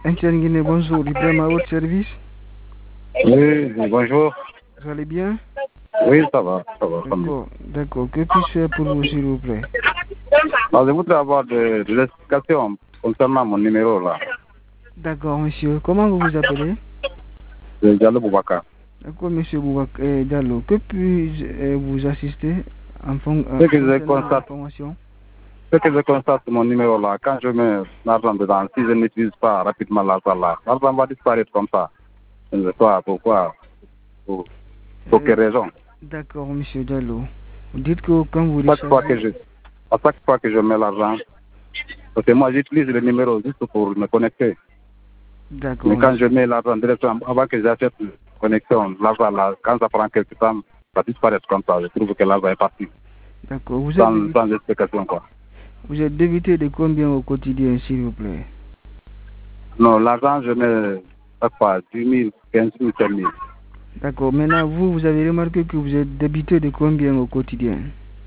Etienne Guinée, bonjour. Ibrahim à votre service. Oui, bonjour. Vous allez bien? Oui, ça va, ça va. D'accord. Que puis-je faire pour vous, s'il vous plaît? Alors, je voudrais avoir des explications concernant mon numéro là. D'accord, monsieur. Comment vous vous appelez? C'est Diallo Boubacar. D'accord, monsieur Boubacar Diallo. Que puis-je vous assister en Ce que je concernant constate, l'information? ce que je constate sur mon numéro là, quand je mets l'argent dedans, si je n'utilise pas rapidement l'argent là, l'argent va disparaître comme ça. Je ne sais pas pourquoi, pour quelle raison. D'accord, monsieur Diallo. Vous dites que quand vous À chaque fois que je mets l'argent, parce que moi j'utilise le numéro juste pour me connecter. D'accord. Mais quand je mets l'argent directement, avant que j'achète la connexion, l'argent là, quand ça prend quelques temps, ça disparaît comme ça. Je trouve que l'argent est parti. D'accord. Sans explication quoi. Vous êtes débité de combien au quotidien, s'il vous plaît? Non, l'argent, je mets chaque fois 10 000, 15 000, 5 000. D'accord. Maintenant, vous avez remarqué que vous êtes débité de combien au quotidien?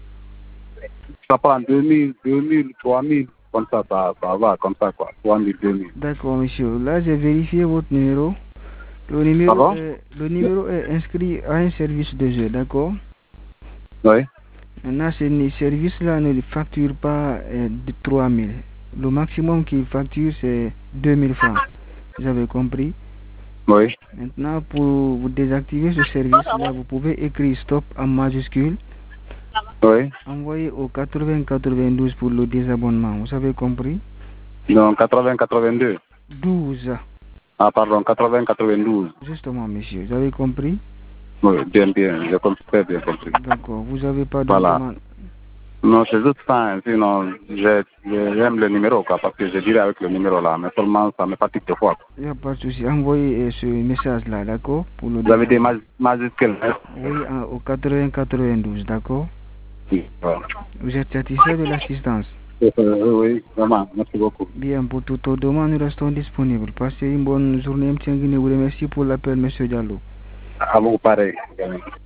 Ça prend 2 000, 3 000, comme ça va, comme ça quoi. 3 000, 2 000. D'accord, monsieur. Là, j'ai vérifié votre numéro. Le numéro est inscrit à un service de jeu, d'accord? Oui. Maintenant, ce service-là ne facture pas de 3 000. Le maximum qu'il facture, c'est 2 000 francs. Vous avez compris? Oui. Maintenant, pour vous désactiver ce service-là, vous pouvez écrire stop en majuscule. Oui. Envoyez au 80-92 pour le désabonnement. Vous avez compris? Non, 80-82. 12. Ah, pardon, 80-92. Justement, monsieur. Vous avez compris? Oui, bien. J'ai très bien compris. D'accord. Vous n'avez pas de Voilà. demande. Non, c'est juste ça. Sinon, j'aime le numéro, quoi, parce que je dirais avec le numéro là, mais seulement ça me fatigue des fois. Il n'y a pas de souci. Envoyez ce message-là, d'accord? Vous avez des majuscules. Oui, au 80-92, d'accord? Oui, voilà. Vous êtes satisfait de l'assistance? Oui, vraiment, merci beaucoup. Bien, pour toute autre demande, nous restons disponibles. Passez une bonne journée. M. Guinée vous remercie pour l'appel, M. Diallo. À vous, pareil.